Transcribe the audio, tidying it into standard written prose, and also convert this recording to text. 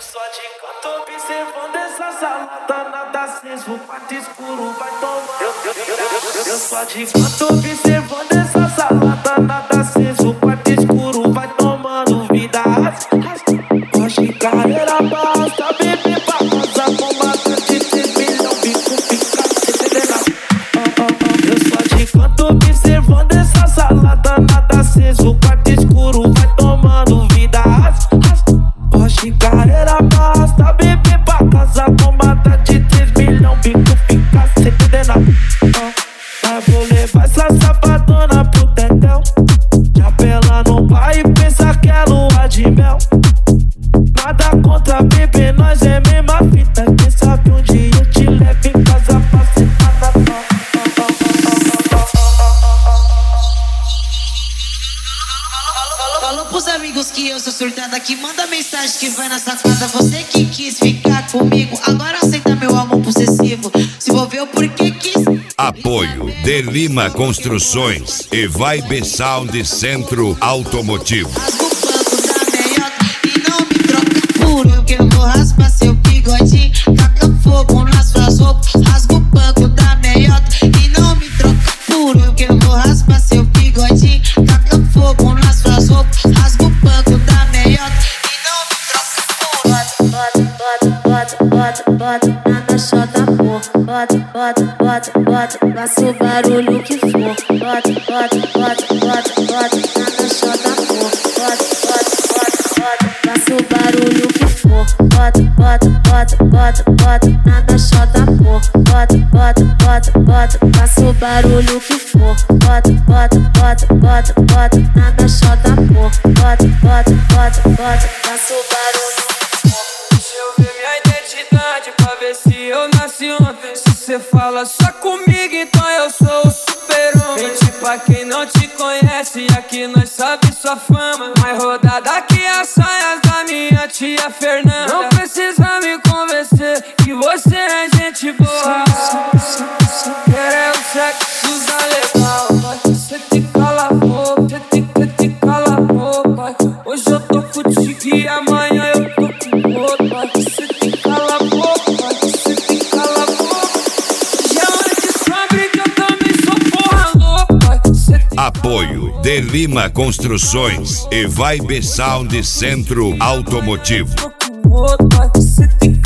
só de canto observando essa salada, nada aceso, quarto escuro, vai tomar. Eu só de canto observando essa salada, nada aceso, quarto escuro, vai tomando vida. Hoje carreira basta, bebê pra casa, com mata de 3 milhões, bico fica entendendo. Eu só de canto observando essa salada, nada aceso, quarto escuro, vai tomando vida. Hoje carreira basta, bebê pra casa, com mata de 3 milhões, bico fica sem entender nada. Mas vou levar essa safadona pro tetel, já ela não vai pensar que é lua de mel. Nada contra bebê, nós é mesma fita, quem sabe um dia eu te levo em casa pra sentar na tua. Falou pros amigos que eu sou surtada, que manda mensagem que vai na sacada. Você que quis ficar comigo, agora aceita meu amor possessivo. Se envolveu porque quis. Apoio De Lima Construções e Vibe Sound Centro Automotivo. Rasga o banco da meiota e não me troca por eu, que eu vou raspar seu bigodinho, taca fogo nas suas roupas. Rasga o banco da meiota e não me troca por eu, que eu vou raspar seu bigodinho, taca fogo nas suas roupas. Rasga o banco da meiota e não me troca por eu. Bota na chota, pô. Bota, faça o barulho que for. Bota na chota, pô. Faça o barulho que for. Bota na chota, pô. Faça o barulho que for. Bota na chota, pô. Faça o barulho que for. Deixa eu ver minha identidade pra ver se eu nasci ontem. Se cê fala só comigo, então eu sou o super-homem. Mente pra quem não te conhece, aqui nós sabe sua fama. Mais rodada que as saias da minha tia Fernanda. Não precisa me convencer que você é gente boa. Quer é o sexo da legal, cê te cala a boca, cê te cala a boca. Hoje eu tô contigo e amanhã eu tô com outro. Cê te cala a boca, cê te cala a boca. Já antes sabe que eu também sou porra louca. Apoio De Lima Construções e Vibe Sound Centro Automotivo. Cê te